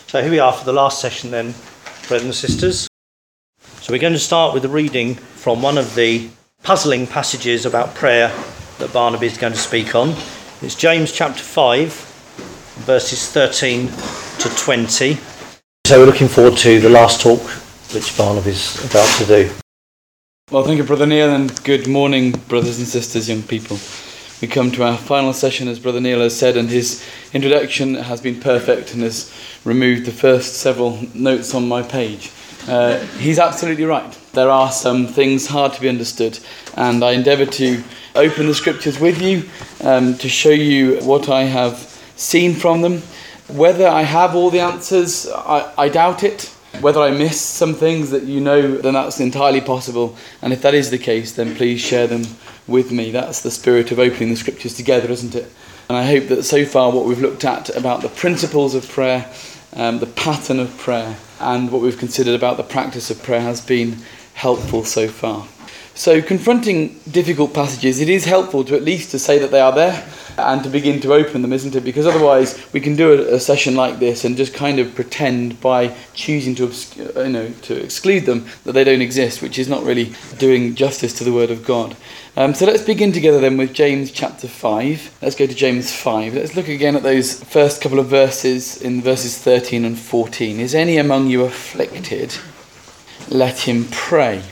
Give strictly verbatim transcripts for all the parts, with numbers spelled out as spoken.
So here we are for the last session then, brothers and sisters. So we're going to start with a reading from one of the puzzling passages about prayer that Barnaby is going to speak on. It's James chapter five, verses thirteen to twenty. So we're looking forward to the last talk which Barnaby is about to do. Well, thank you, Brother Neil, and good morning, brothers and sisters, young people. We come to our final session, as Brother Neil has said, and his introduction has been perfect and has removed the first several notes on my page. Uh, he's absolutely right. There are some things hard to be understood, and I endeavour to open the scriptures with you um, to show you what I have seen from them. Whether I have all the answers, I, I doubt it. Whether I miss some things that you know, then that's entirely possible. And if that is the case, then please share them with me. That's the spirit of opening the scriptures together, isn't it? And I hope that so far what we've looked at about the principles of prayer, um, the pattern of prayer, and what we've considered about the practice of prayer has been helpful so far. So confronting difficult passages, it is helpful to at least to say that they are there and to begin to open them, isn't it? Because otherwise we can do a, a session like this and just kind of pretend by choosing to you know to exclude them that they don't exist, which is not really doing justice to the Word of God. Um, so let's begin together then with James chapter five. Let's go to James five. Let's look again at those first couple of verses in verses thirteen and fourteen. Is any among you afflicted? Let him pray.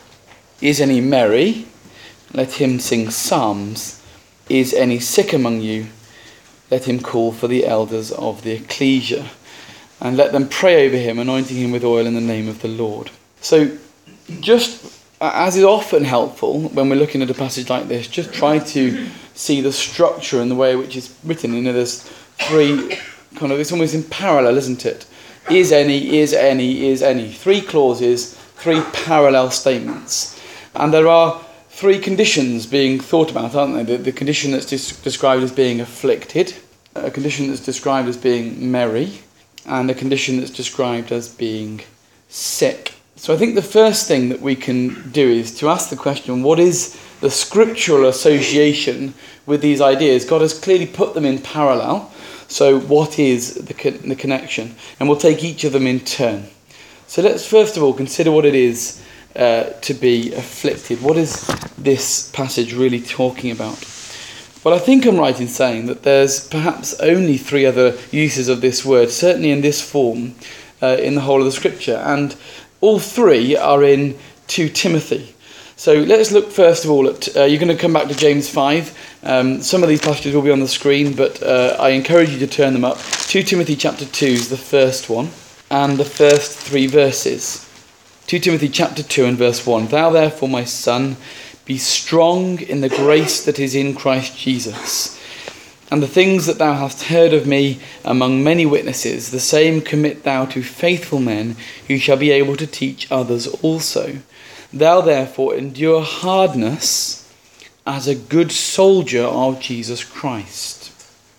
Is any merry? Let him sing psalms. Is any sick among you? Let him call for the elders of the ecclesia, and let them pray over him, anointing him with oil in the name of the Lord. So, just as is often helpful when we're looking at a passage like this, just try to see the structure and the way in which it's written. You know, there's three kind of, it's almost in parallel, isn't it? Is any, is any, is any. Three clauses, three parallel statements. And there are three conditions being thought about, aren't there? The, the condition that's des- described as being afflicted, a condition that's described as being merry, and a condition that's described as being sick. So I think the first thing that we can do is to ask the question, what is the scriptural association with these ideas? God has clearly put them in parallel, so what is the, con- the connection? And we'll take each of them in turn. So let's first of all consider what it is Uh, to be afflicted. What is this passage really talking about? Well, I think I'm right in saying that there's perhaps only three other uses of this word, certainly in this form, uh, in the whole of the scripture, and all three are in Second Timothy. So let's look first of all at, uh, you're going to come back to James five. Um, some of these passages will be on the screen, but uh, I encourage you to turn them up. Second Timothy chapter two is the first one, and the first three verses. Second Timothy chapter two and verse one. Thou therefore, my son, be strong in the grace that is in Christ Jesus. And the things that thou hast heard of me among many witnesses, the same commit thou to faithful men, who shall be able to teach others also. Thou therefore endure hardness as a good soldier of Jesus Christ.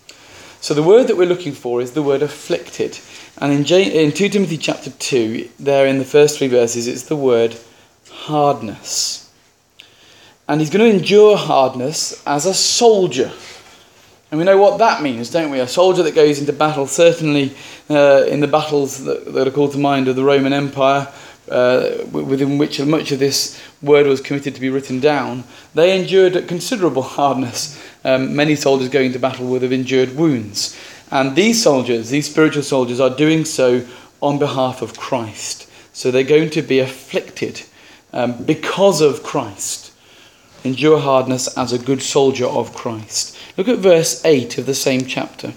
So the word that we're looking for is the word afflicted. And in, J- in Second Timothy chapter two, there in the first three verses, it's the word hardness. And he's going to endure hardness as a soldier. And we know what that means, don't we? A soldier that goes into battle, certainly uh, in the battles that, that are called to mind of the Roman Empire, uh, within which much of this word was committed to be written down, they endured considerable hardness. Um, many soldiers going to battle would have endured wounds. And these soldiers, these spiritual soldiers, are doing so on behalf of Christ. So they're going to be afflicted um, because of Christ. Endure hardness as a good soldier of Christ. Look at verse eight of the same chapter.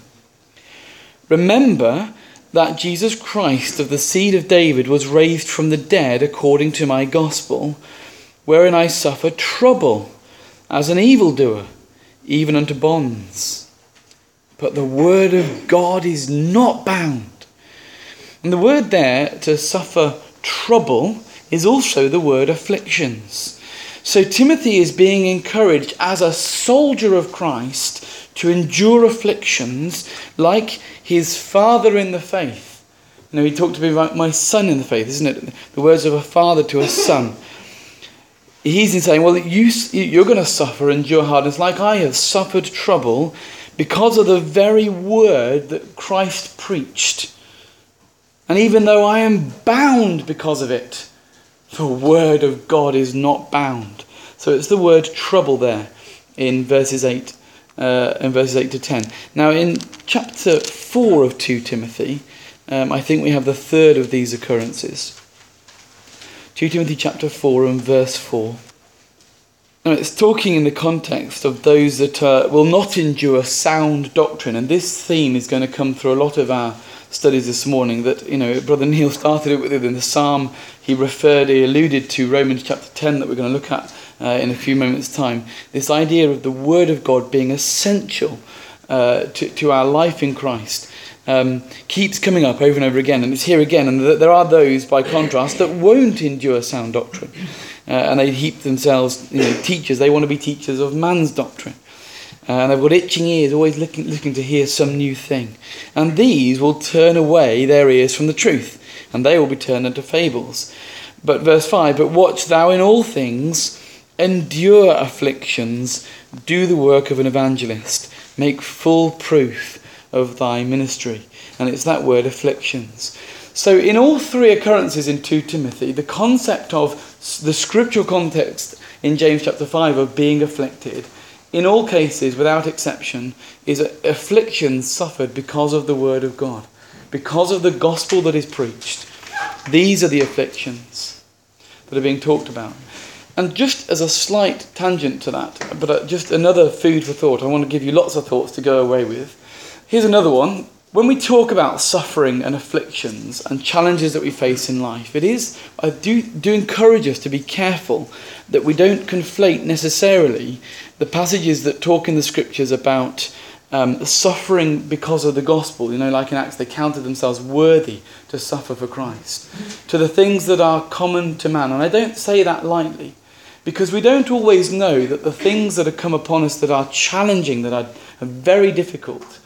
Remember that Jesus Christ of the seed of David was raised from the dead according to my gospel, wherein I suffer trouble as an evildoer, even unto bonds. But the word of God is not bound. And the word there, to suffer trouble, is also the word afflictions. So Timothy is being encouraged as a soldier of Christ to endure afflictions like his father in the faith. You know, he talked to me about my son in the faith, isn't it? The words of a father to a son. He's in saying, well, you, you're going to suffer, endure hardness like I have suffered trouble because of the very word that Christ preached. And even though I am bound because of it, the word of God is not bound. So it's the word trouble there in verses eight, uh, in verses eight to ten. Now in chapter four of two Timothy, um, I think we have the third of these occurrences. two Timothy chapter four and verse four. Now it's talking in the context of those that uh, will not endure sound doctrine, and this theme is going to come through a lot of our studies this morning. That, you know, Brother Neil started it with it in the Psalm. He referred, he alluded to Romans chapter ten that we're going to look at uh, in a few moments' time. This idea of the Word of God being essential uh, to, to our life in Christ um, keeps coming up over and over again, and it's here again. And th- there are those, by contrast, that won't endure sound doctrine. Uh, and they heap themselves, you know, teachers. They want to be teachers of man's doctrine. Uh, and they've got itching ears, always looking, looking to hear some new thing. And these will turn away their ears from the truth, and they will be turned into fables. But verse five, but watch thou in all things, endure afflictions, do the work of an evangelist, make full proof of thy ministry. And it's that word, afflictions. So in all three occurrences in two Timothy, the concept of the scriptural context in James chapter five of being afflicted, in all cases, without exception, is afflictions suffered because of the word of God, because of the gospel that is preached. These are the afflictions that are being talked about. And just as a slight tangent to that, but just another food for thought, I want to give you lots of thoughts to go away with. Here's another one. When we talk about suffering and afflictions and challenges that we face in life, it is, I do, do encourage us to be careful that we don't conflate necessarily the passages that talk in the scriptures about um, suffering because of the gospel. You know, like in Acts, they counted themselves worthy to suffer for Christ, to the things that are common to man. And I don't say that lightly, because we don't always know that the things that have come upon us that are challenging, that are, are very difficult,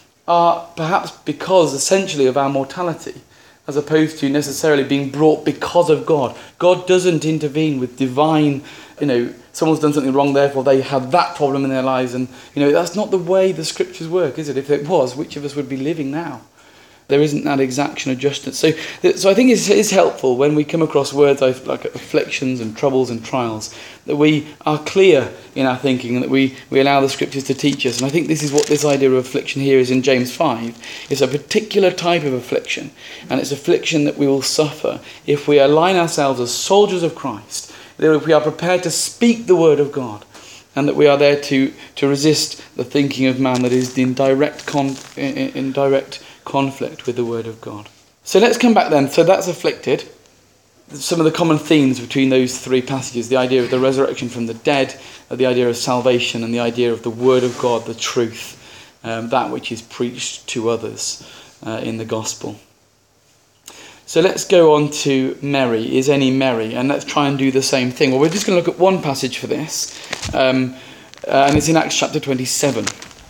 are perhaps because essentially of our mortality, as opposed to necessarily being brought because of God. God doesn't intervene with divine, you know, someone's done something wrong, therefore they have that problem in their lives. And, you know, that's not the way the scriptures work, is it? If it was, which of us would be living now? There isn't that exaction of justice. So, so I think it's, it's helpful when we come across words like, like afflictions and troubles and trials, that we are clear in our thinking and that we, we allow the scriptures to teach us. And I think this is what this idea of affliction here is in James five. It's a particular type of affliction, and it's affliction that we will suffer if we align ourselves as soldiers of Christ, that if we are prepared to speak the word of God, and that we are there to, to resist the thinking of man that is in direct con, in, in direct conflict with the word of God. So let's come back then. So that's afflicted. Some of the common themes between those three passages: the idea of the resurrection from the dead, the idea of salvation, and the idea of the word of God, the truth, um, that which is preached to others uh, in the gospel. So let's go on to merry. Is any merry? And let's try and do the same thing. Well, we're just going to look at one passage for this, um, uh, and it's in Acts chapter twenty-seven.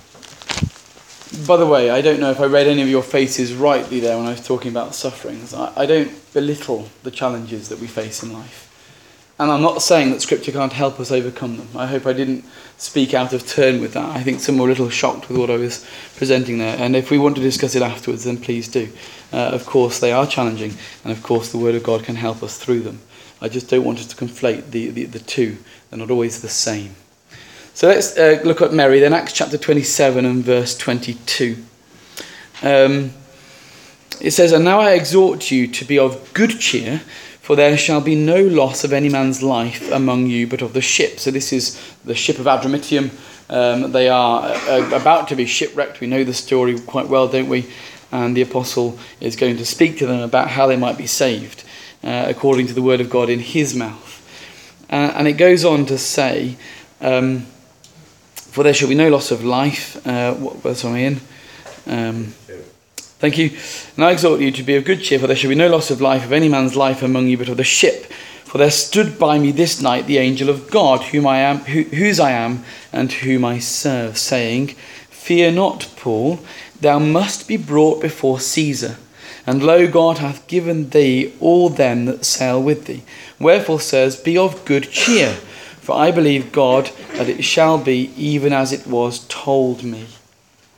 By the way, I don't know if I read any of your faces rightly there when I was talking about sufferings. I, I don't belittle the challenges that we face in life. And I'm not saying that Scripture can't help us overcome them. I hope I didn't speak out of turn with that. I think some were a little shocked with what I was presenting there. And if we want to discuss it afterwards, then please do. Uh, of course, they are challenging. And of course, the Word of God can help us through them. I just don't want us to conflate the, the, the two. They're not always the same. So let's uh, look at Mary, then Acts chapter twenty-seven and verse twenty-two. Um, it says, "And now I exhort you to be of good cheer, for there shall be no loss of any man's life among you, but of the ship." So this is the ship of Adramyttium. Um, they are uh, about to be shipwrecked. We know the story quite well, don't we? And the apostle is going to speak to them about how they might be saved, uh, according to the word of God in his mouth. Uh, and it goes on to say, um, "For there shall be no loss of life." Uh, what verse am I in? Um, thank you. "And I exhort you to be of good cheer, for there shall be no loss of life of any man's life among you, but of the ship. For there stood by me this night the angel of God, whom I am, who, whose I am, and whom I serve, saying, Fear not, Paul, thou must be brought before Caesar. And lo, God hath given thee all them that sail with thee. Wherefore, sirs, be of good cheer. For I believe God that it shall be even as it was told me."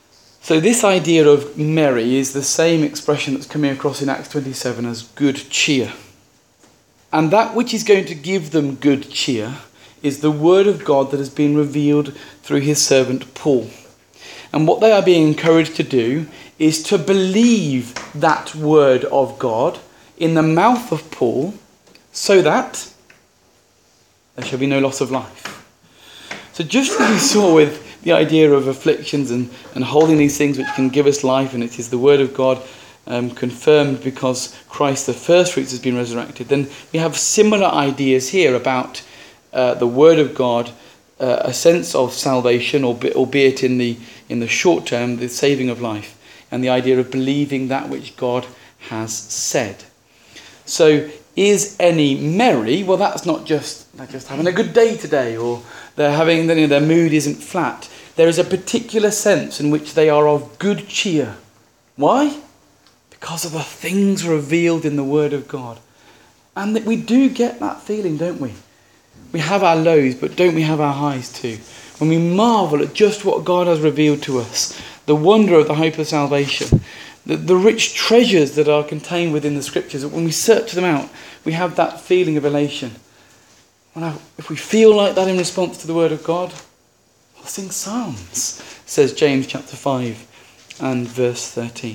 So this idea of merry is the same expression that's coming across in Acts twenty-seven as good cheer. And that which is going to give them good cheer is the word of God that has been revealed through his servant Paul. And what they are being encouraged to do is to believe that word of God in the mouth of Paul, so that there shall be no loss of life. So just as we saw with the idea of afflictions and, and holding these things which can give us life, and it is the word of God um, confirmed because Christ the first fruits has been resurrected, then we have similar ideas here about uh, the word of God, uh, a sense of salvation, albeit in the in the short term, the saving of life, and the idea of believing that which God has said. So is any merry? Well, that's not just they're just having a good day today, or they're having, you know, their mood isn't flat. There is a particular sense in which they are of good cheer. Why? Because of the things revealed in the Word of God. And that we do get that feeling, don't we? We have our lows, but don't we have our highs too? When we marvel at just what God has revealed to us, the wonder of the hope of salvation, the, the rich treasures that are contained within the Scriptures, that when we search them out, we have that feeling of elation. Well, if we feel like that in response to the Word of God, we'll sing psalms, says James chapter five and verse thirteen.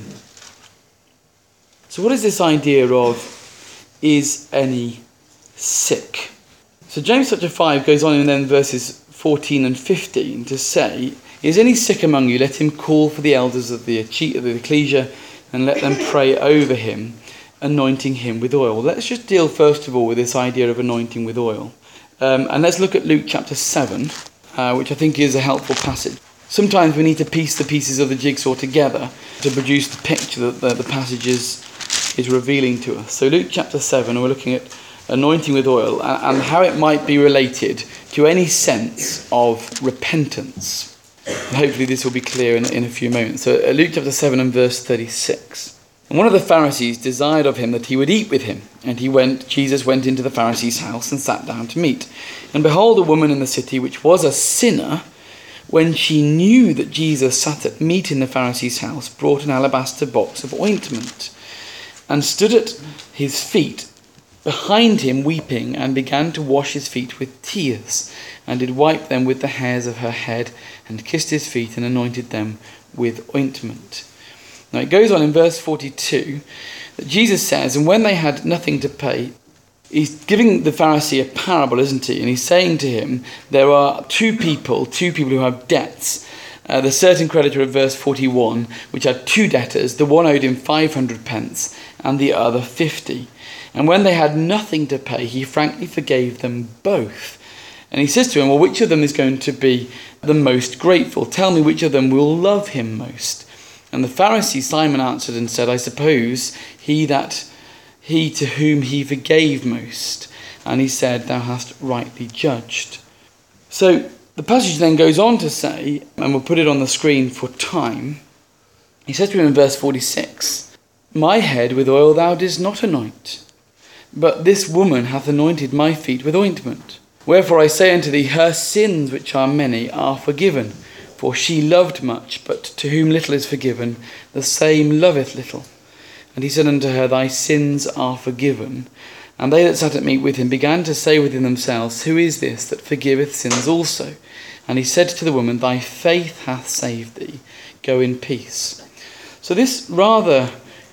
So what is this idea of, is any sick? So James chapter five goes on in then verses fourteen and fifteen to say, is any sick among you? Let him call for the elders of the ecclesia and let them pray over him, anointing him with oil. Let's just deal first of all with this idea of anointing with oil. Um, and let's look at Luke chapter seven, uh, which I think is a helpful passage. Sometimes we need to piece the pieces of the jigsaw together to produce the picture that the, the passage is, is revealing to us. So Luke chapter seven, we're looking at anointing with oil and, and how it might be related to any sense of repentance. And hopefully this will be clear in, in a few moments. So uh, Luke chapter seven and verse thirty-six. And one of the Pharisees desired of him that he would eat with him. And he went, Jesus went into the Pharisee's house and sat down to meat. And behold, a woman in the city, which was a sinner, when she knew that Jesus sat at meat in the Pharisee's house, brought an alabaster box of ointment, and stood at his feet behind him weeping, and began to wash his feet with tears, and did wipe them with the hairs of her head, and kissed his feet, and anointed them with ointment. Now it goes on in verse forty-two that Jesus says, and when they had nothing to pay, he's giving the Pharisee a parable, isn't he? And he's saying to him, there are two people, two people who have debts. Uh, the certain creditor of verse forty-one, which had two debtors, the one owed him five hundred pence, and the other fifty. And when they had nothing to pay, he frankly forgave them both. And he says to him, well, which of them is going to be the most grateful? Tell me which of them will love him most. And the Pharisee Simon answered and said, I suppose he that he to whom he forgave most. And he said, thou hast rightly judged. So the passage then goes on to say, and we'll put it on the screen for time, he says to him in verse forty-six, my head with oil thou didst not anoint, but this woman hath anointed my feet with ointment. Wherefore I say unto thee, her sins, which are many, are forgiven. For she loved much, but to whom little is forgiven, the same loveth little. And he said unto her, thy sins are forgiven. And they that sat at meat with him began to say within themselves, who is this that forgiveth sins also? And he said to the woman, thy faith hath saved thee. Go in peace. So this rather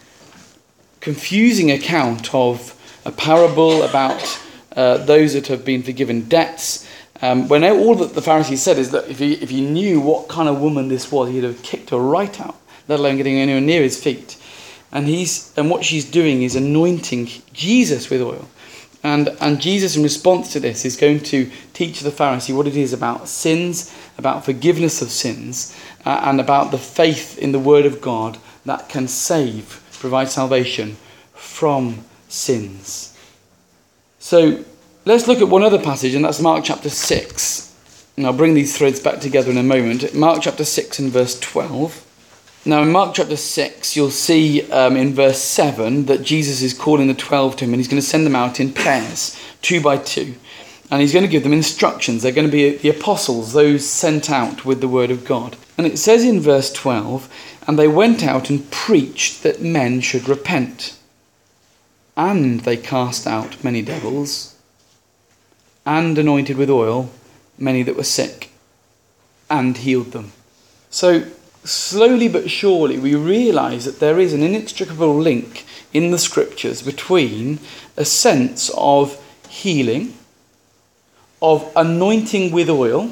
confusing account of a parable about uh, those that have been forgiven debts, Um, when all that the Pharisee said is that if he, if he knew what kind of woman this was, he'd have kicked her right out, let alone getting anywhere near his feet. And he's and what she's doing is anointing Jesus with oil. And, and Jesus, in response to this, is going to teach the Pharisee what it is about sins, about forgiveness of sins, uh, and about the faith in the Word of God that can save, provide salvation from sins. So let's look at one other passage, and that's Mark chapter six. And I'll bring these threads back together in a moment. Mark chapter six and verse twelve. Now in Mark chapter six, you'll see um, in verse seven that Jesus is calling the twelve to him, and he's going to send them out in pairs, two by two. And he's going to give them instructions. They're going to be the apostles, those sent out with the word of God. And it says in verse twelve, and they went out and preached that men should repent. And they cast out many devils, and anointed with oil many that were sick, and healed them. So slowly but surely we realise that there is an inextricable link in the scriptures between a sense of healing, of anointing with oil,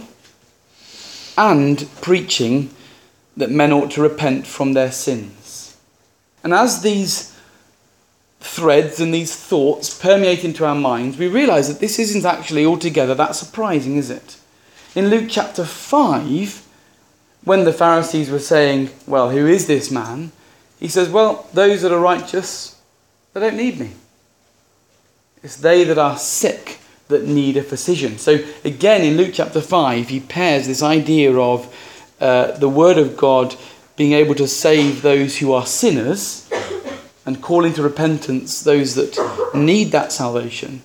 and preaching that men ought to repent from their sins. And as these threads and these thoughts permeate into our minds, we realise that this isn't actually altogether that surprising, is it? In Luke chapter five, when the Pharisees were saying, well, who is this man? He says, well, those that are righteous, they don't need me. It's they that are sick that need a physician. So again, in Luke chapter five, he pairs this idea of uh, the word of God being able to save those who are sinners and calling to repentance those that need that salvation,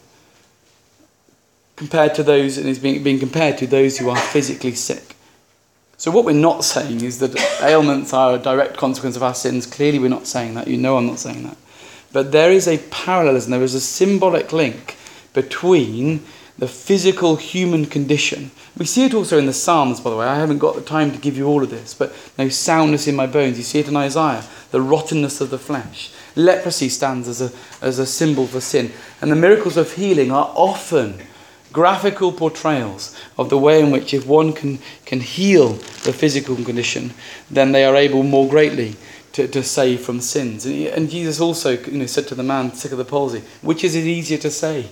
compared to those, and is being, being compared to those who are physically sick. So what we're not saying is that ailments are a direct consequence of our sins. Clearly we're not saying that. You know I'm not saying that. But there is a parallelism, there is a symbolic link between the physical human condition. We see it also in the Psalms, by the way. I haven't got the time to give you all of this, but no soundness in my bones. You see it in Isaiah, the rottenness of the flesh. Leprosy stands as a, as a symbol for sin. And the miracles of healing are often graphical portrayals of the way in which if one can, can heal the physical condition, then they are able more greatly to, to save from sins. And, and Jesus also you know, said to the man sick of the palsy, which is it easier to say?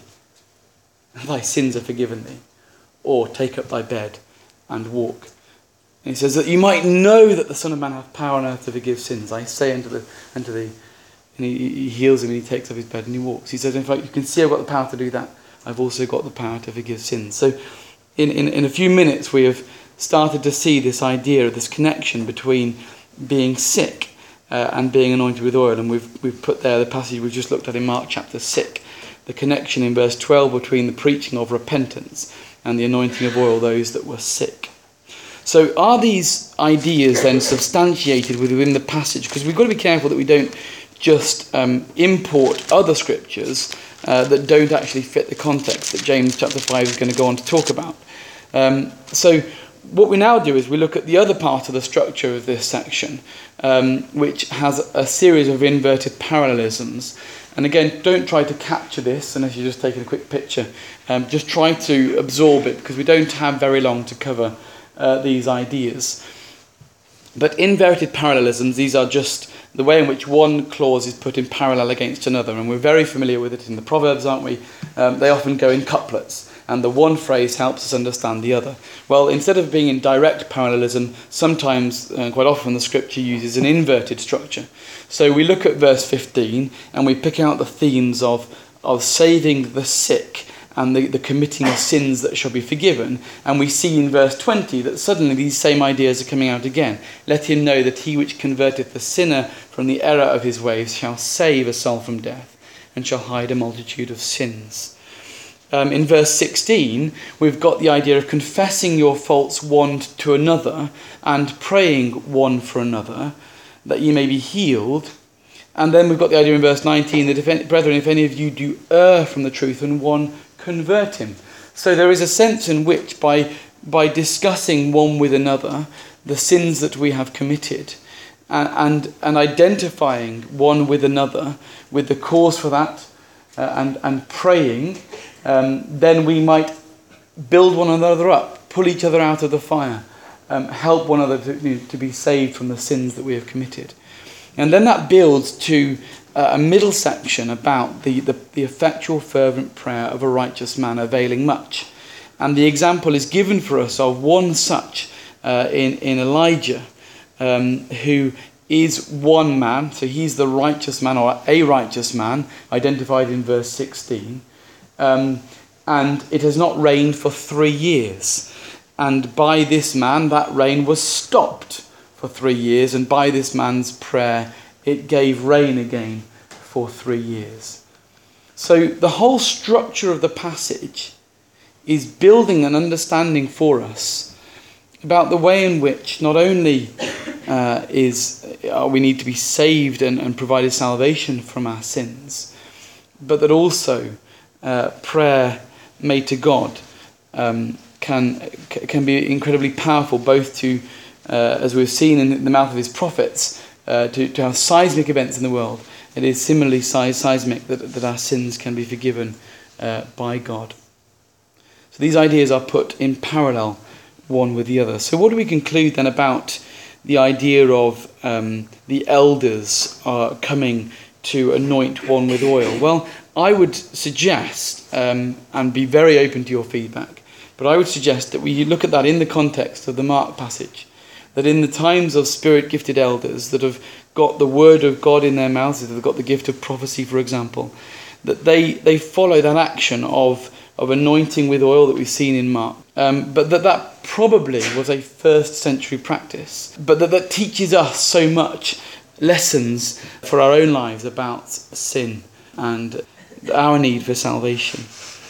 Thy sins are forgiven thee, or take up thy bed and walk. And he says that you might know that the Son of Man hath power on earth to forgive sins. I say unto the unto thee, and he, he heals him and he takes up his bed and he walks. He says, in fact, you can see I've got the power to do that. I've also got the power to forgive sins. So in, in, in a few minutes we have started to see this idea of this connection between being sick uh, and being anointed with oil. And we've we've put there the passage we've just looked at in Mark chapter six. The connection in verse twelve between the preaching of repentance and the anointing of oil those that were sick. So are these ideas then substantiated within the passage? Because we've got to be careful that we don't just um, import other scriptures uh, that don't actually fit the context that James chapter five is going to go on to talk about. Um, so what we now do is we look at the other part of the structure of this section, um, which has a series of inverted parallelisms. And again, don't try to capture this unless you're just taking a quick picture. Um, just try to absorb it, because we don't have very long to cover uh, these ideas. But inverted parallelisms, these are just the way in which one clause is put in parallel against another. And we're very familiar with it in the Proverbs, aren't we? Um, they often go in couplets, and the one phrase helps us understand the other. Well, instead of being in direct parallelism, sometimes, uh, quite often, the scripture uses an inverted structure. So we look at verse fifteen and we pick out the themes of, of saving the sick and the, the committing of sins that shall be forgiven. And we see in verse twenty that suddenly these same ideas are coming out again. Let him know that he which converteth the sinner from the error of his ways shall save a soul from death and shall hide a multitude of sins. Um, in verse sixteen, we've got the idea of confessing your faults one to another and praying one for another, that ye may be healed. And then we've got the idea in verse nineteen that, if any, brethren, if any of you do err from the truth, and one convert him. So there is a sense in which by, by discussing one with another the sins that we have committed, and, and, and identifying one with another with the cause for that, uh, and, and praying, um, then we might build one another up, pull each other out of the fire, Um, help one another to, to be saved from the sins that we have committed. And then that builds to uh, a middle section about the, the, the effectual fervent prayer of a righteous man availing much. And the example is given for us of one such uh, in, in Elijah, um, who is one man, so he's the righteous man, or a righteous man, identified in verse sixteen. Um, and it has not rained for three years. And by this man, that rain was stopped for three years. And by this man's prayer, it gave rain again for three years. So the whole structure of the passage is building an understanding for us about the way in which not only uh, is uh, we need to be saved and, and provided salvation from our sins, but that also uh, prayer made to God um, can can be incredibly powerful, both to, uh, as we've seen in the mouth of his prophets, uh, to, to have seismic events in the world. It is similarly seismic that, that our sins can be forgiven uh, by God. So these ideas are put in parallel, one with the other. So what do we conclude then about the idea of um, the elders uh, coming to anoint one with oil? Well, I would suggest, um, and be very open to your feedback, but I would suggest that we look at that in the context of the Mark passage, that in the times of spirit-gifted elders that have got the word of God in their mouths, that have got the gift of prophecy, for example, that they, they follow that action of, of anointing with oil that we've seen in Mark. Um, but that that probably was a first century practice, but that that teaches us so much lessons for our own lives about sin and our need for salvation.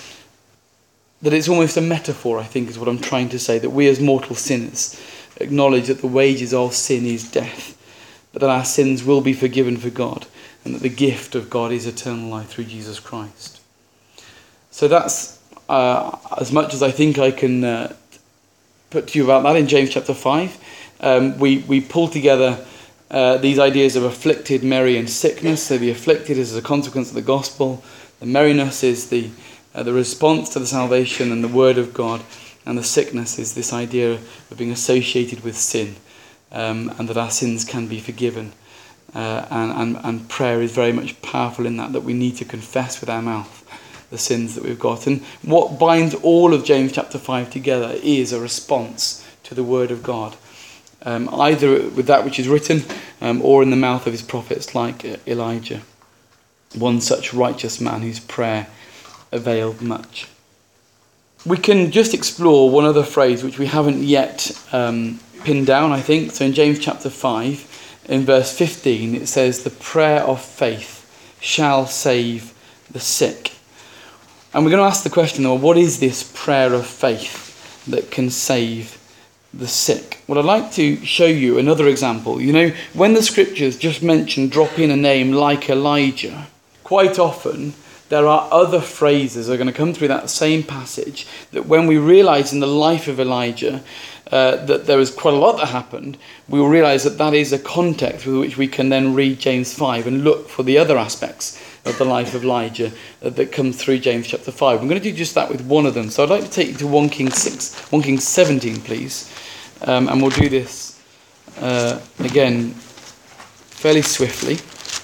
That it's almost a metaphor, I think, is what I'm trying to say, that we as mortal sinners acknowledge that the wages of sin is death, but that our sins will be forgiven for God, and that the gift of God is eternal life through Jesus Christ. So that's uh, as much as I think I can uh, put to you about that in James chapter five. Um, we, we pull together uh, these ideas of afflicted, merry and sickness. So the afflicted is as a consequence of the gospel. The merriness is the, uh, the response to the salvation and the word of God. And the sickness is this idea of being associated with sin, um, and that our sins can be forgiven. Uh, and, and, and prayer is very much powerful in that, that we need to confess with our mouth the sins that we've got. And what binds all of James chapter five together is a response to the word of God, um, either with that which is written um, or in the mouth of his prophets like Elijah, one such righteous man whose prayer availed much. We can just explore one other phrase which we haven't yet um, pinned down, I think. So in James chapter five, in verse fifteen, it says, "The prayer of faith shall save the sick." And we're going to ask the question, well, what is this prayer of faith that can save the sick? Well, I'd like to show you another example. You know, when the scriptures just mention, drop in a name like Elijah, quite often there are other phrases that are going to come through that same passage that when we realise in the life of Elijah uh, that there was quite a lot that happened, we will realise that that is a context with which we can then read James five and look for the other aspects of the life of Elijah uh, that come through James chapter five. I'm going to do just that with one of them. So I'd like to take you to First Kings six, First Kings seventeen, please. Um, and we'll do this uh, again fairly swiftly.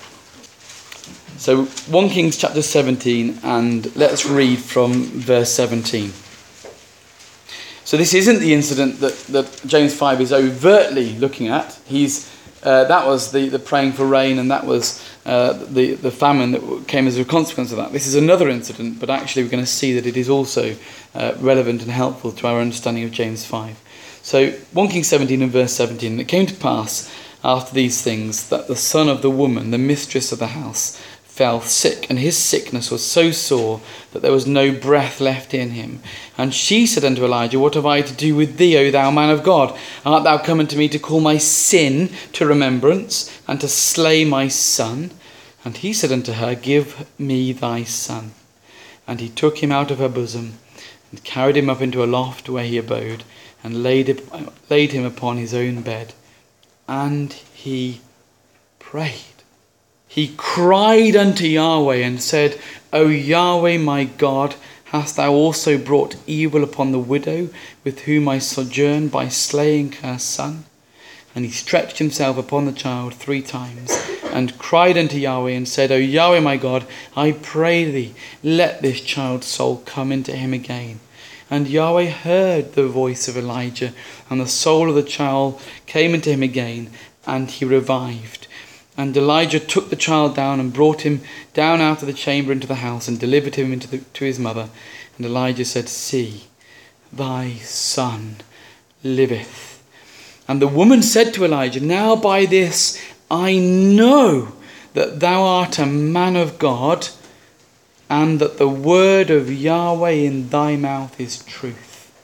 So First Kings chapter seventeen, and let's read from verse seventeen. So this isn't the incident that, that James five is overtly looking at. He's uh, that was the, the praying for rain, and that was uh, the, the famine that came as a consequence of that. This is another incident, but actually we're going to see that it is also uh, relevant and helpful to our understanding of James five. So First Kings seventeen and verse seventeen, "And it came to pass after these things that the son of the woman, the mistress of the house, fell sick, and his sickness was so sore that there was no breath left in him. And she said unto Elijah, What have I to do with thee, O thou man of God? Art thou come unto me to call my sin to remembrance, and to slay my son? And he said unto her, Give me thy son. And he took him out of her bosom, and carried him up into a loft where he abode, and laid, laid him upon his own bed. And he prayed. He cried unto Yahweh and said, O Yahweh my God, hast thou also brought evil upon the widow with whom I sojourn by slaying her son? And he stretched himself upon the child three times, and cried unto Yahweh and said, O Yahweh my God, I pray thee, let this child's soul come into him again. And Yahweh heard the voice of Elijah, and the soul of the child came into him again, and he revived. And Elijah took the child down and brought him down out of the chamber into the house and delivered him into the, to his mother. And Elijah said, See, thy son liveth. And the woman said to Elijah, Now by this I know that thou art a man of God, and that the word of Yahweh in thy mouth is truth.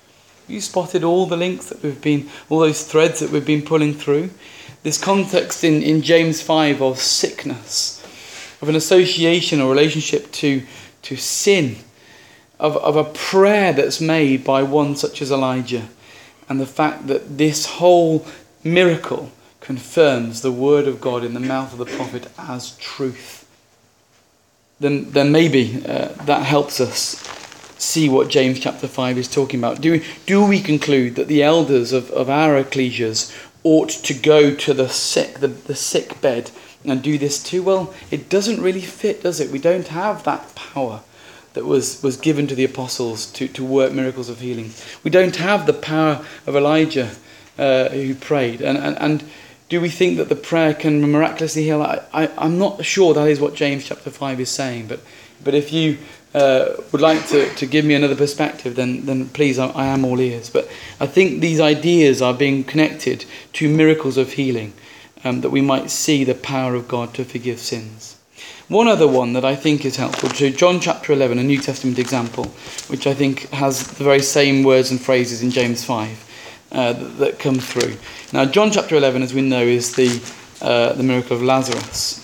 Have you spotted all the links that we've been, all those threads that we've been pulling through? This context in, in James five of sickness, of an association or relationship to, to sin, of, of a prayer that's made by one such as Elijah, and the fact that this whole miracle confirms the word of God in the mouth of the prophet as truth. Then, then maybe uh, that helps us see what James chapter five is talking about. Do we, do we conclude that the elders of, of our ecclesias ought to go to the sick, the, the sick bed and do this too? Well, it doesn't really fit, does it? We don't have that power that was, was given to the apostles to, to work miracles of healing. We don't have the power of Elijah uh, who prayed. And, and, and do we think that the prayer can miraculously heal? I, I, I'm not sure that is what James chapter five is saying. But, but if you uh, would like to, to give me another perspective, then, then please, I, I am all ears. But I think these ideas are being connected to miracles of healing, um, that we might see the power of God to forgive sins. One other one that I think is helpful, to John chapter eleven, a New Testament example, which I think has the very same words and phrases in James five uh, that, that come through. Now, John chapter eleven, as we know, is the uh, the miracle of Lazarus.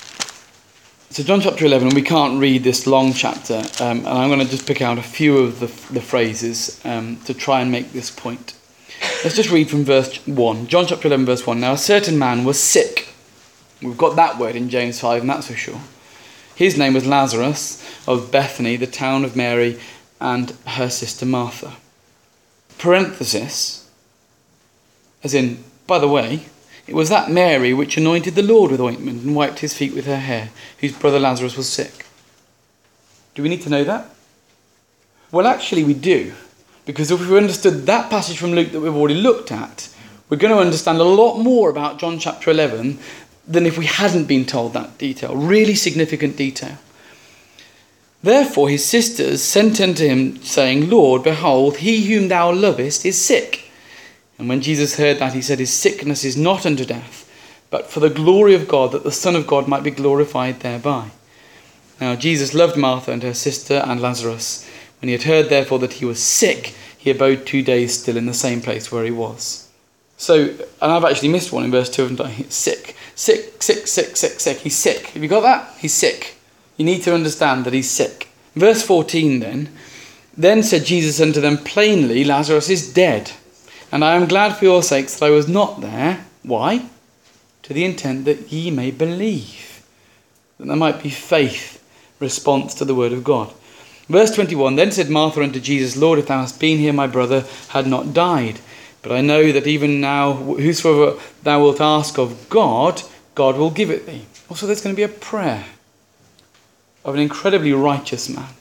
So John chapter eleven, and we can't read this long chapter, um, and I'm going to just pick out a few of the, the phrases um, to try and make this point. Let's just read from verse one. John chapter eleven, verse one. Now a certain man was sick. We've got that word in James five, and that's for sure. His name was Lazarus of Bethany, the town of Mary and her sister Martha. Parenthesis, as in, by the way, it was that Mary which anointed the Lord with ointment and wiped his feet with her hair, whose brother Lazarus was sick. Do we need to know that? Well, actually we do, because if we understood that passage from Luke that we've already looked at, we're going to understand a lot more about John chapter eleven than if we hadn't been told that detail, really significant detail. Therefore his sisters sent unto him, saying, Lord, behold, he whom thou lovest is sick. And when Jesus heard that, he said, his sickness is not unto death, but for the glory of God, that the Son of God might be glorified thereby. Now Jesus loved Martha and her sister and Lazarus. When he had heard, therefore, that he was sick, he abode two days still in the same place where he was. So, and I've actually missed one in verse two, haven't I? He's sick. Sick, sick, sick, sick, sick. He's sick. Have you got that? He's sick. You need to understand that he's sick. Verse fourteen then. Then said Jesus unto them plainly, Lazarus is dead. And I am glad for your sakes that I was not there. Why? To the intent that ye may believe. That there might be faith, response to the word of God. Verse twenty-one. Then said Martha unto Jesus, Lord, if thou hadst been here, my brother had not died. But I know that even now, whosoever thou wilt ask of God, God will give it thee. Also, there's going to be a prayer of an incredibly righteous man.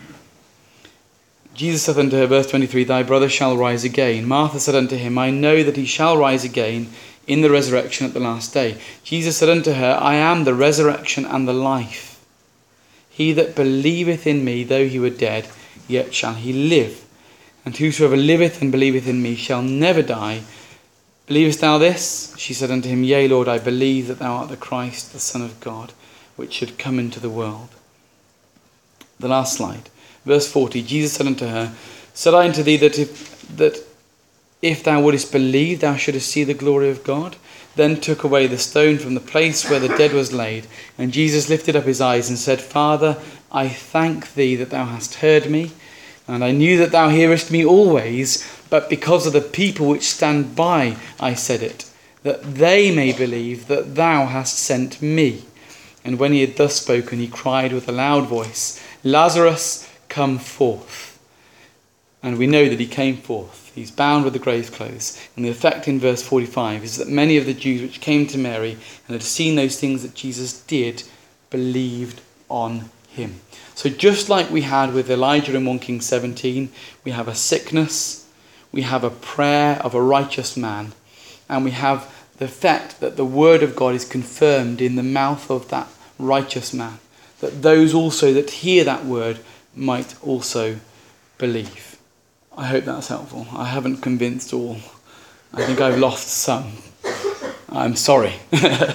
Jesus said unto her, verse twenty-three, thy brother shall rise again. Martha said unto him, I know that he shall rise again in the resurrection at the last day. Jesus said unto her, I am the resurrection and the life. He that believeth in me, though he were dead, yet shall he live. And whosoever liveth and believeth in me shall never die. Believest thou this? She said unto him, Yea, Lord, I believe that thou art the Christ, the Son of God, which should come into the world. The last slide. Verse forty, Jesus said unto her, Said I unto thee that if, that if thou wouldest believe, thou shouldest see the glory of God? Then took away the stone from the place where the dead was laid. And Jesus lifted up his eyes and said, Father, I thank thee that thou hast heard me. And I knew that thou hearest me always, but because of the people which stand by I said it, that they may believe that thou hast sent me. And when he had thus spoken, he cried with a loud voice, Lazarus, come forth. And we know that he came forth. He's bound with the grave clothes. And the effect in verse forty-five is that many of the Jews which came to Mary and had seen those things that Jesus did, believed on him. So just like we had with Elijah in First Kings seventeen, we have a sickness, we have a prayer of a righteous man, and we have the fact that the word of God is confirmed in the mouth of that righteous man, that those also that hear that word might also believe. I hope that's helpful. I haven't convinced all. I think I've lost some. I'm sorry.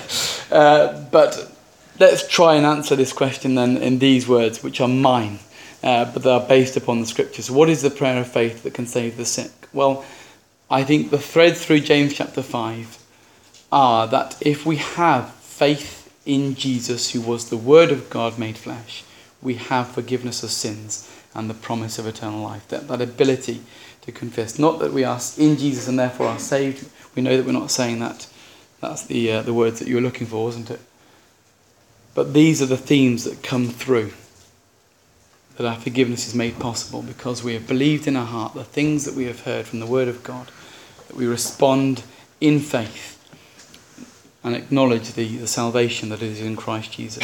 uh, but let's try and answer this question then in these words, which are mine. uh, but they are based upon the Scriptures. What is the prayer of faith that can save the sick? Well, I think the threads through James chapter five are that if we have faith in Jesus, who was the Word of God made flesh, we have forgiveness of sins and the promise of eternal life. That, that ability to confess. Not that we are in Jesus and therefore are saved. We know that we're not saying that. That's the uh, the words that you were looking for, wasn't it? But these are the themes that come through. That our forgiveness is made possible because we have believed in our heart the things that we have heard from the Word of God. That we respond in faith and acknowledge the, the salvation that is in Christ Jesus.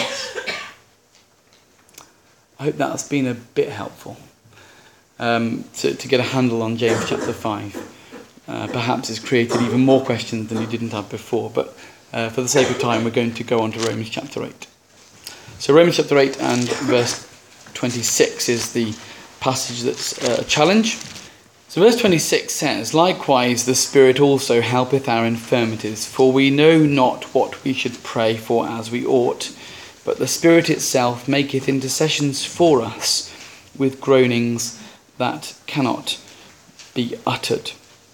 I hope that's been a bit helpful um, to, to get a handle on James chapter five. Uh, perhaps it's created even more questions than you didn't have before, but uh, for the sake of time we're going to go on to Romans chapter eight. So Romans chapter eight and verse twenty-six is the passage that's uh, a challenge. So verse twenty-six says, "Likewise the Spirit also helpeth our infirmities, for we know not what we should pray for as we ought, but the Spirit itself maketh intercessions for us with groanings that cannot be uttered."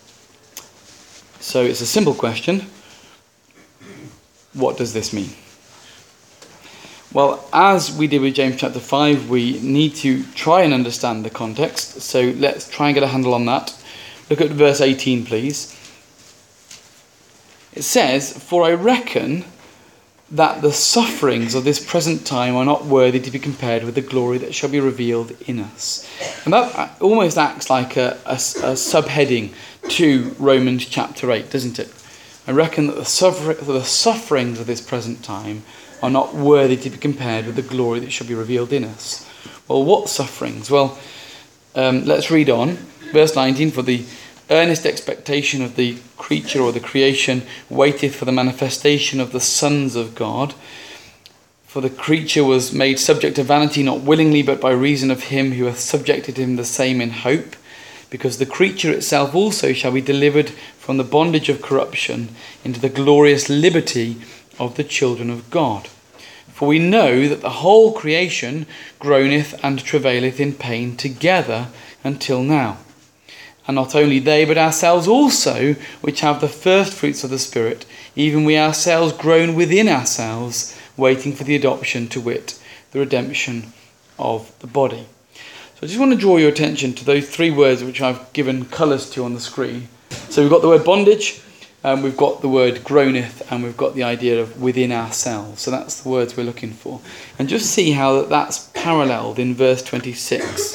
So it's a simple question. What does this mean? Well, as we did with James chapter five, we need to try and understand the context. So let's try and get a handle on that. Look at verse eighteen, please. It says, "For I reckon that the sufferings of this present time are not worthy to be compared with the glory that shall be revealed in us." And that almost acts like a, a, a subheading to Romans chapter eight, doesn't it? I reckon that the, suffer- the sufferings of this present time are not worthy to be compared with the glory that shall be revealed in us. Well, what sufferings? Well, um, let's read on. Verse nineteen, "For the earnest expectation of the creature or the creation waiteth for the manifestation of the sons of God. For the creature was made subject to vanity, not willingly, but by reason of him who hath subjected him the same in hope. Because the creature itself also shall be delivered from the bondage of corruption into the glorious liberty of the children of God. For we know that the whole creation groaneth and travaileth in pain together until now. And not only they, but ourselves also, which have the first fruits of the Spirit, even we ourselves groan within ourselves, waiting for the adoption, to wit, the redemption of the body." So I just want to draw your attention to those three words which I've given colours to on the screen. So we've got the word bondage, and we've got the word groaneth, and we've got the idea of within ourselves. So that's the words we're looking for. And just see how that's paralleled in verse twenty-six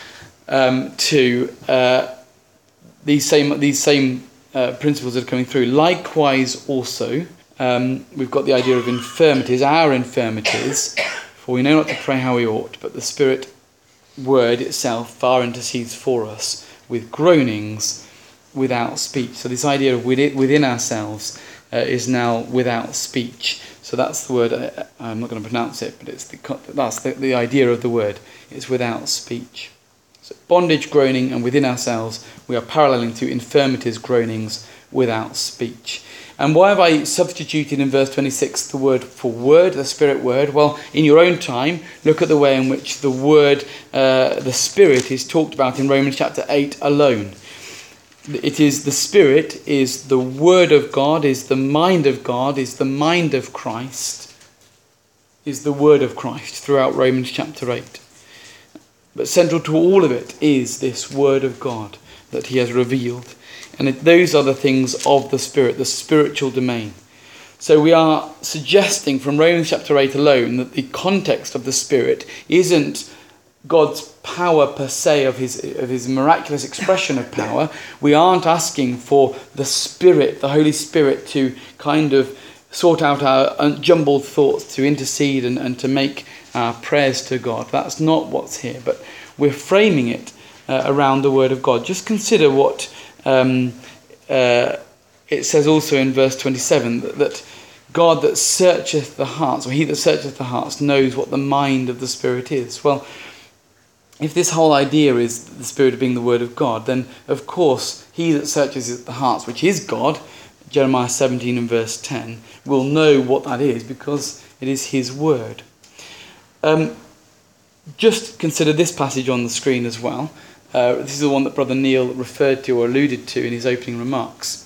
um, to uh, these same these same uh, principles that are coming through. "Likewise also," um, we've got the idea of infirmities, our infirmities, "for we know not to pray how we ought, but the Spirit word itself far intercedes for us with groanings without speech." So this idea of within ourselves uh, is now without speech. So that's the word. uh, I'm not going to pronounce it, but it's the that's the, the idea of the word. It's without speech. So bondage, groaning, and within ourselves we are paralleling to infirmities, groanings without speech. And why have I substituted in verse twenty-six the word for word, the Spirit word? Well, in your own time, look at the way in which the word, uh, the Spirit, is talked about in Romans chapter eight alone. It is the Spirit, is the Word of God, is the mind of God, is the mind of Christ, is the Word of Christ throughout Romans chapter eight. But central to all of it is this Word of God that he has revealed. And it, those are the things of the Spirit, the spiritual domain. So we are suggesting from Romans chapter eight alone that the context of the Spirit isn't God's power per se, of his of his miraculous expression of power. We aren't asking for the Spirit, the Holy Spirit, to kind of sort out our jumbled thoughts, to intercede and, and to make our prayers to God. That's not what's here, but we're framing it uh, around the Word of God. Just consider what um, uh, it says also in verse twenty-seven, that, that God that searcheth the hearts, or he that searcheth the hearts, knows what the mind of the Spirit is. Well, if this whole idea is the Spirit being the Word of God, then of course he that searches the hearts, which is God, Jeremiah seventeen and verse ten, will know what that is because it is his word. Um, just consider this passage on the screen as well. Uh, this is the one that Brother Neil referred to or alluded to in his opening remarks.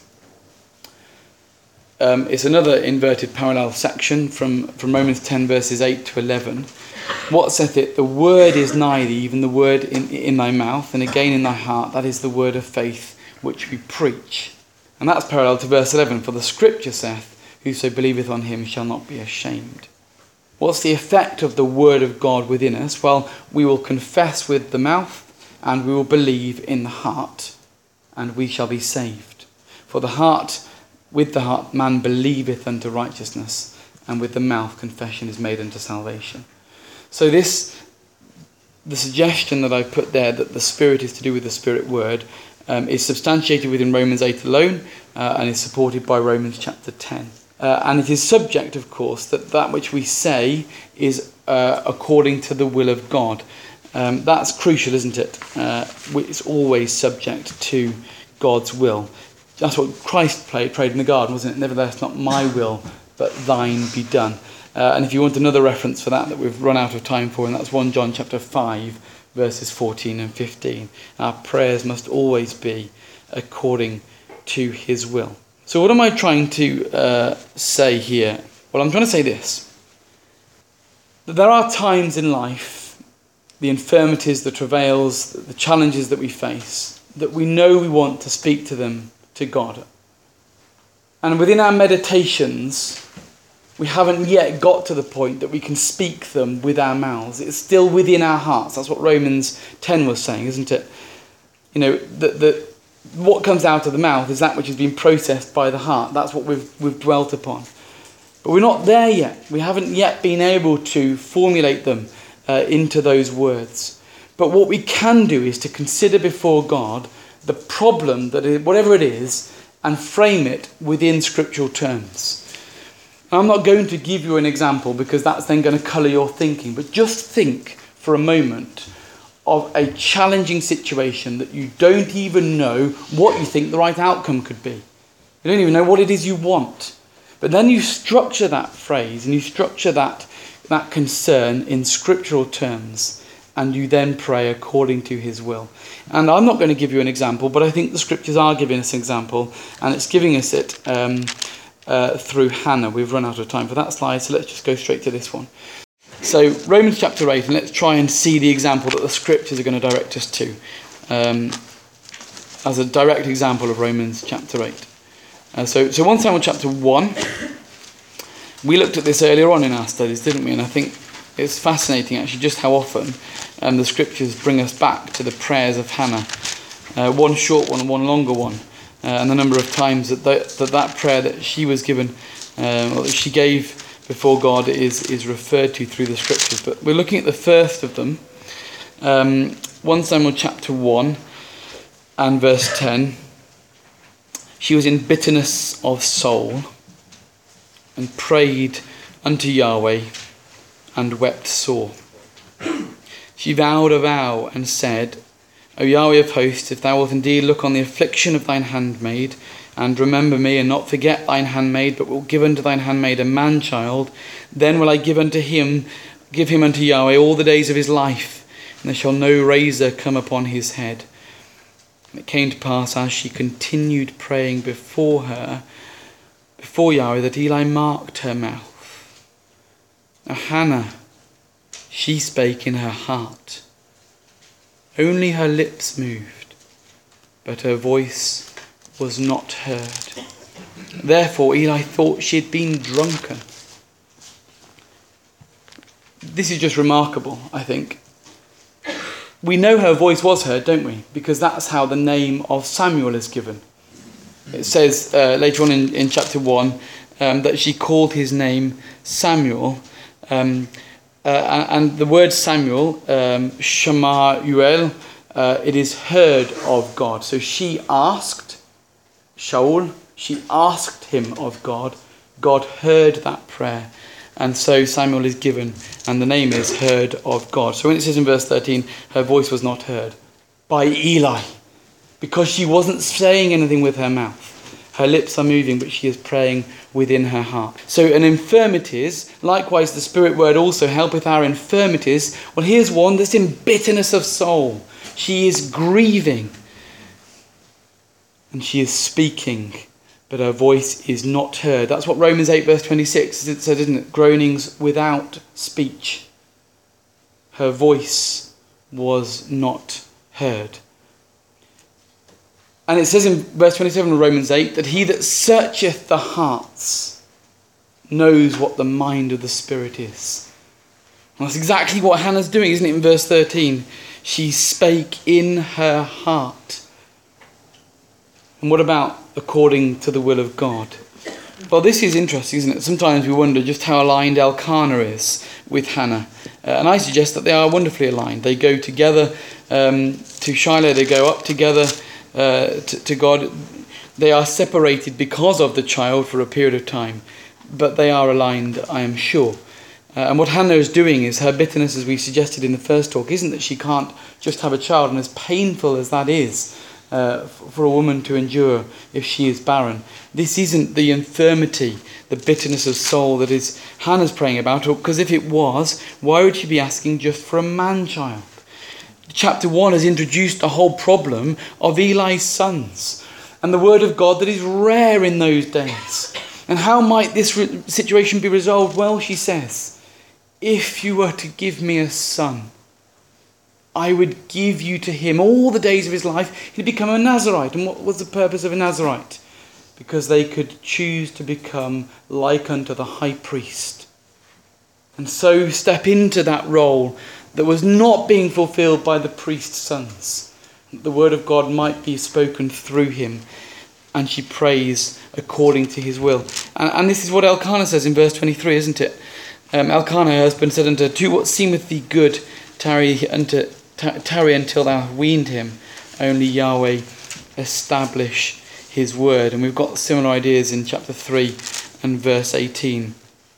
Um, it's another inverted parallel section from, from Romans ten verses eight to eleven. What saith it? The word is nigh thee, even the word in, in thy mouth, and again in thy heart. That is the word of faith which we preach. And that's parallel to verse eleven. For the scripture saith, whoso believeth on him shall not be ashamed. What's the effect of the word of God within us? Well, we will confess with the mouth, and we will believe in the heart, and we shall be saved. For the heart, with the heart, man believeth unto righteousness, and with the mouth confession is made unto salvation. So this, the suggestion that I put there, that the Spirit is to do with the Spirit word, um, is substantiated within Romans eight alone, uh, and is supported by Romans chapter ten. Uh, and it is subject, of course, that that which we say is uh, according to the will of God. Um, that's crucial, isn't it? Uh, it's always subject to God's will. That's what Christ prayed, prayed in the garden, wasn't it? Nevertheless, not my will, but thine be done. Uh, and if you want another reference for that that we've run out of time for, and that's First John chapter five, verses fourteen and fifteen. Our prayers must always be according to his will. So what am I trying to uh, say here? Well, I'm trying to say this. That there are times in life, the infirmities, the travails, the challenges that we face, that we know we want to speak to them to God. And within our meditations, we haven't yet got to the point that we can speak them with our mouths. It's still within our hearts. That's what Romans ten was saying, isn't it? You know, that the, what comes out of the mouth is that which has been processed by the heart. That's what we've, we've dwelt upon. But we're not there yet. We haven't yet been able to formulate them uh, into those words. But what we can do is to consider before God the problem, that it, whatever it is, and frame it within scriptural terms. I'm not going to give you an example because that's then going to colour your thinking, but just think for a moment of a challenging situation that you don't even know what you think the right outcome could be. You don't even know what it is you want. But then you structure that phrase and you structure that, that concern in scriptural terms, and you then pray according to his will. And I'm not going to give you an example, but I think the scriptures are giving us an example, and it's giving us it um, Uh, through Hannah. We've run out of time for that slide, so let's just go straight to this one. So Romans chapter eight, and let's try and see the example that the scriptures are going to direct us to um, as a direct example of Romans chapter eight. Uh, so, so First Samuel chapter one, we looked at this earlier on in our studies, didn't we? And I think it's fascinating actually just how often um, the scriptures bring us back to the prayers of Hannah. Uh, one short one and one longer one. Uh, and the number of times that that, that that prayer that she was given, um, or that she gave before God is, is referred to through the scriptures. But we're looking at the first of them. Um, First Samuel chapter one and verse ten. She was in bitterness of soul and prayed unto Yahweh and wept sore. She vowed a vow and said, O Yahweh of hosts, if thou wilt indeed look on the affliction of thine handmaid, and remember me, and not forget thine handmaid, but wilt give unto thine handmaid a man-child, then will I give unto him, give him unto Yahweh all the days of his life, and there shall no razor come upon his head. And it came to pass, as she continued praying before her, before Yahweh, that Eli marked her mouth. Now Hannah, she spake in her heart. Only her lips moved, but her voice was not heard. Therefore Eli thought she had been drunken. This is just remarkable, I think. We know her voice was heard, don't we? Because that's how the name of Samuel is given. It says uh, later on in, in chapter one um, that she called his name Samuel. Um, Uh, and the word Samuel, um, Shema-uel, uh, it is heard of God. So she asked Shaul, she asked him of God. God heard that prayer. And so Samuel is given, and the name is heard of God. So when it says in verse thirteen, her voice was not heard by Eli, because she wasn't saying anything with her mouth. Her lips are moving, but she is praying within her heart. So an infirmities, likewise the Spirit word also helpeth our infirmities. Well, here's one that's in bitterness of soul. She is grieving. And she is speaking, but her voice is not heard. That's what Romans eight verse twenty-six said, isn't it? Groanings without speech. Her voice was not heard. And it says in verse twenty-seven of Romans eight that he that searcheth the hearts knows what the mind of the Spirit is. And that's exactly what Hannah's doing, isn't it? In verse thirteen, she spake in her heart. And what about according to the will of God? Well, this is interesting, isn't it? Sometimes we wonder just how aligned Elkanah is with Hannah. Uh, and I suggest that they are wonderfully aligned. They go together um, to Shiloh, they go up together uh, to, to God. They are separated because of the child for a period of time, but they are aligned, I am sure. Uh, and what Hannah is doing is her bitterness, as we suggested in the first talk, isn't that she can't just have a child, and as painful as that is, Uh, for a woman to endure if she is barren. This isn't the infirmity, the bitterness of soul that is Hannah's praying about, because if it was, why would she be asking just for a man-child? Chapter one has introduced the whole problem of Eli's sons and the word of God that is rare in those days. And how might this re- situation be resolved? Well, she says, if you were to give me a son, I would give you to him all the days of his life. He'd become a Nazirite. And what was the purpose of a Nazirite? Because they could choose to become like unto the high priest. And so step into that role that was not being fulfilled by the priest's sons. The word of God might be spoken through him. And she prays according to his will. And, and this is what Elkanah says in verse twenty-three, isn't it? Um, Elkanah, her husband, said unto her, do what seemeth thee good, tarry unto tarry until thou hast weaned him. Only Yahweh establish his word. And we've got similar ideas in chapter three and verse eighteen.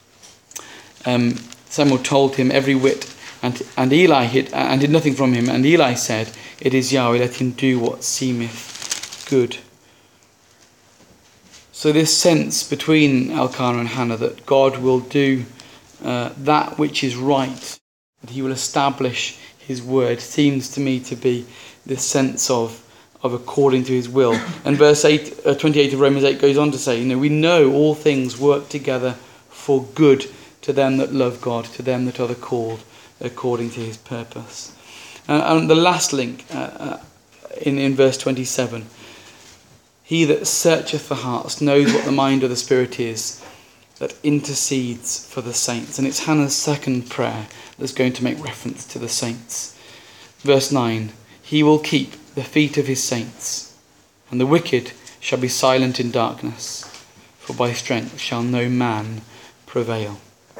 Um, Samuel told him every whit, and and Eli hid and did nothing from him. And Eli said, it is Yahweh, let him do what seemeth good. So this sense between Elkanah and Hannah that God will do uh, that which is right, that he will establish his word, seems to me to be this sense of of according to his will. And verse eight, uh, twenty-eight of Romans eight goes on to say, you know, we know all things work together for good to them that love God, to them that are the called according to his purpose. Uh, and the last link uh, uh, in, in verse twenty-seven, he that searcheth the hearts knows what the mind of the Spirit is, that intercedes for the saints. And it's Hannah's second prayer that's going to make reference to the saints. Verse nine, he will keep the feet of his saints, and the wicked shall be silent in darkness, for by strength shall no man prevail.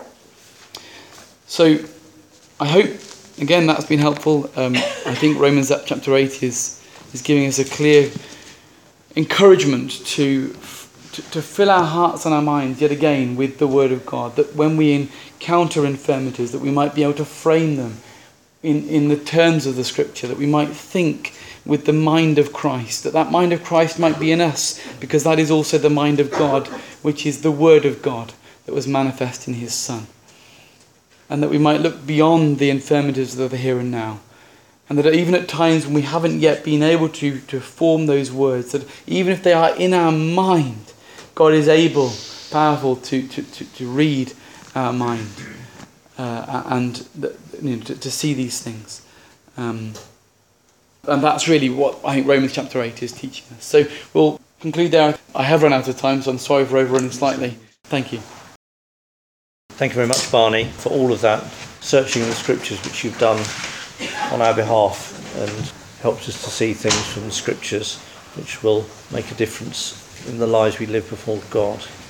So I hope, again, that's been helpful. Um, I think Romans chapter eight is, is giving us a clear encouragement to To, to fill our hearts and our minds yet again with the word of God, that when we encounter infirmities, that we might be able to frame them in, in the terms of the scripture, that we might think with the mind of Christ, that that mind of Christ might be in us, because that is also the mind of God, which is the word of God that was manifest in his Son. And that we might look beyond the infirmities of the here and now. And that even at times when we haven't yet been able to, to form those words, that even if they are in our mind, God is able, powerful to, to, to, to read our mind uh, and you know, to, to see these things. Um, and that's really what I think Romans chapter eight is teaching us. So we'll conclude there. I have run out of time, so I'm sorry for overrunning slightly. Thank you. Thank you very much, Barney, for all of that searching of the scriptures which you've done on our behalf, and helps us to see things from the scriptures which will make a difference in the lives we live before God.